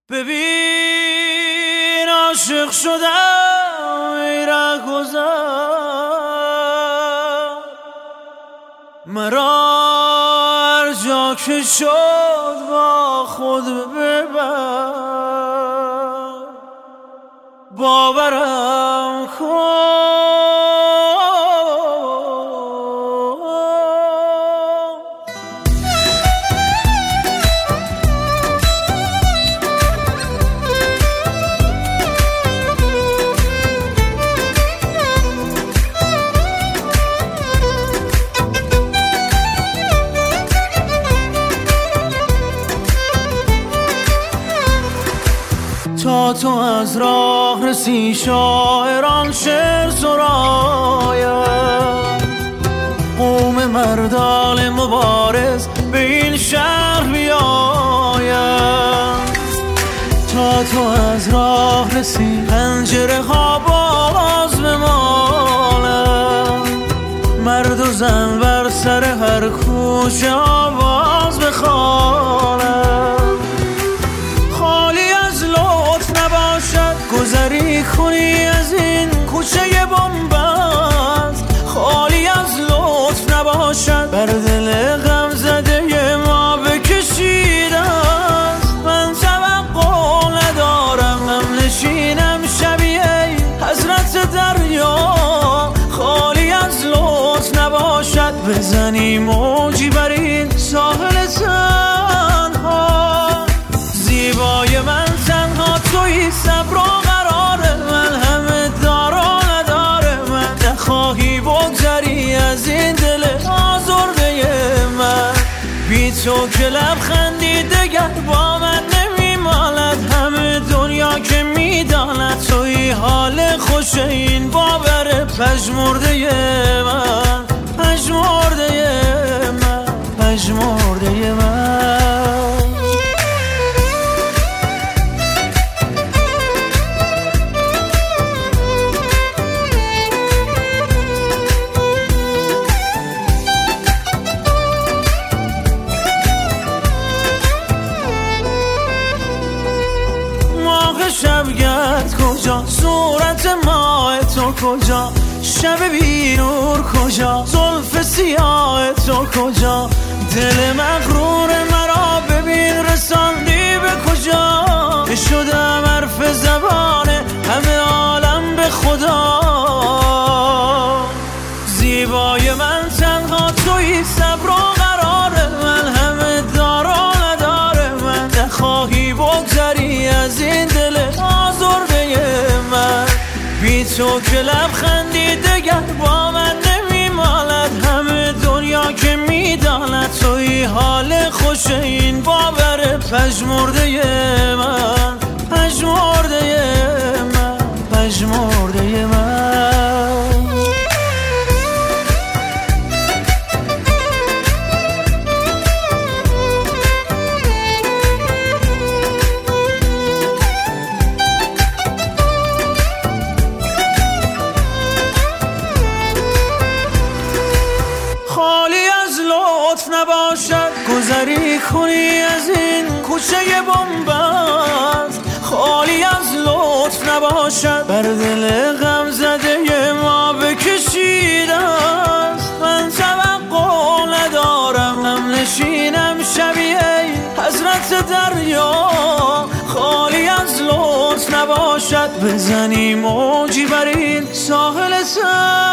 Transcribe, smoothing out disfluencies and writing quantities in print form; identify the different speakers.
Speaker 1: ببین عاشق شدم ای رهگذر، مرا هر جا که شد با خود ببر، باورم کن تا تو از راه رسی شاعران شعر سراید، قوم مردان مبارز به این شهر بیاید. تا تو از راه رسی پنجره ها باز بمالد، مرد و زن بر سر هر کوچه آواز بخوانند. گذری کنی از این کوچه بنبست، خالی از لطف نباشد بر دل غم زده ما بکشیده است. من توقع ندارم هم نشینم شبیه حضرت دریا، خالی از لطف نباشد بزنی موجی بر این ساحل تنها. زیبای من تنها تویی، صبر و قرار من همه دار و نداره. من نخواهی بگذری از این دل آزرده من، بی تو که لبخندی دگر با من نمیمالد. همه دنیا که میداند تویی حال خوش این باور پژمرده من، پژمرده من، پژمرده من. شبگرد کجا، صورت ماه تو کجا، شب بی نور کجا، زلف سیاه تو کجا. دل مغرور مرا ببین رساندی به کجا، شدم حرف زبان همه عالم به خدا. زیبای من تنها تویی، صبر و قرار من همه دار و نداره. من نخواهی بگذری از این دل آزرده من، بی تو که لبخندی دگر با من نمیمالد. همه دنیا که میداند تویی حال خوش این باور پژمرده من، پژمرده من، پژمرده من. نباشد گذری کنی از این کوچه بنبست، خالی از لطف نباشد بر دل غم زده ما بکشیده است. من توقع ندارم هم نشینم شبیه حضرت دریا، خالی از لطف نباشد بزنی موجی بر این ساحل